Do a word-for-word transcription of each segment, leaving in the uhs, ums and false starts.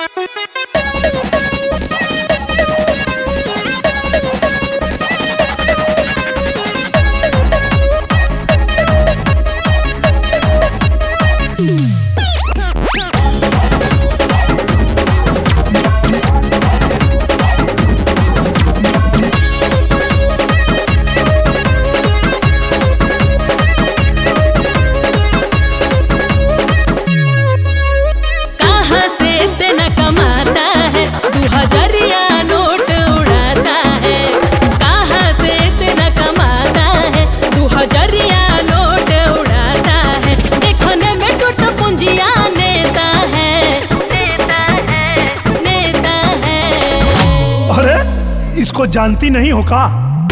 इसको जानती नहीं हो का?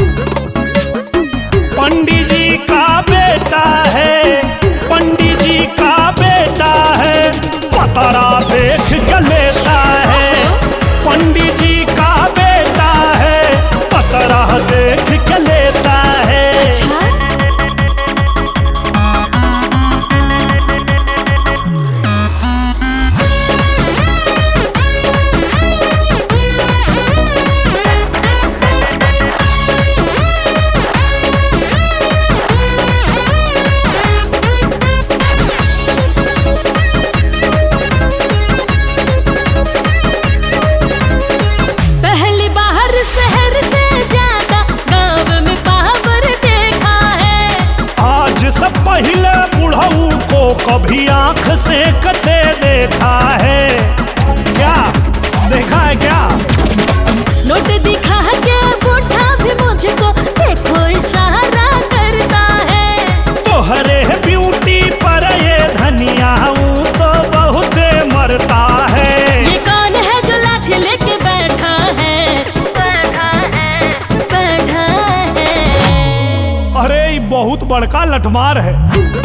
पंडित जी का बेटा है, पंडित जी का बेटा है, पतरा देख के लेता है। पंडित जी का बेटा है, पतरा देख के लेता है। अच्छा? पहले बुढ़ऊ को कभी आंख से कते देखा है क्या? देखा है क्या? नोट दिखा के बूढ़ा भी मुझको देखो इशारा करता है। तोहरे ब्यूटी पर ये धनिया तो बहुत मरता है। ये कौन है जो लाठी लेके बैठा है? बैठा है, बैठा है। अरे बहुत बड़का लठमार है,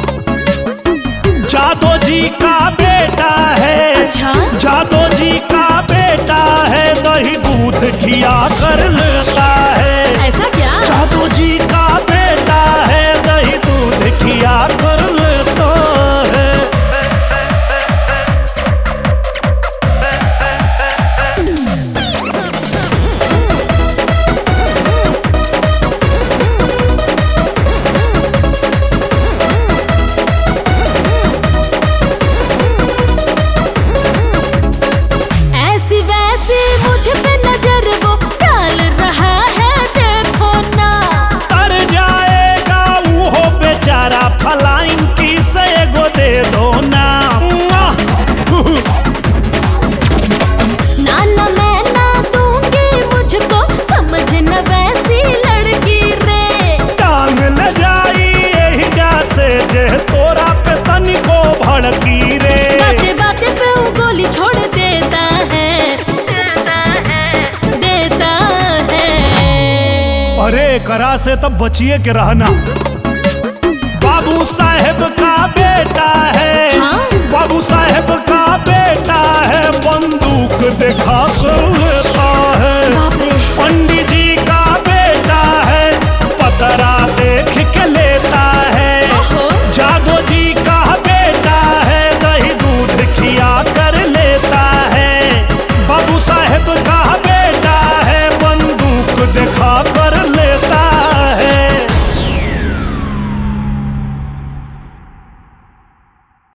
जादो जी का बेटा है। अच्छा? जादो जी का बेटा है, दही दूध खिया कर लेता है। ऐसा क्या? जादो जी का बेटा है, दही दूध खिया कर लेता है। मुझ पे नजर वो डाल रहा है, देखो ना। तर जाएगा वो बेचारा, फलाइन की से गो दे दो ना। ना ना मैं ना दूंगी, मुझको समझ न वैसी लड़की रे। टांग ले जाई यही जा से जे तोरा पे तनिको भड़की रे। बातें बातें पे वो गोली छोड़ देता है। अरे करा से तब बचिए के रहना। बाबू साहेब का बेटा है। हाँ? बाबू साहेब का बेटा है, बंदूक दिखा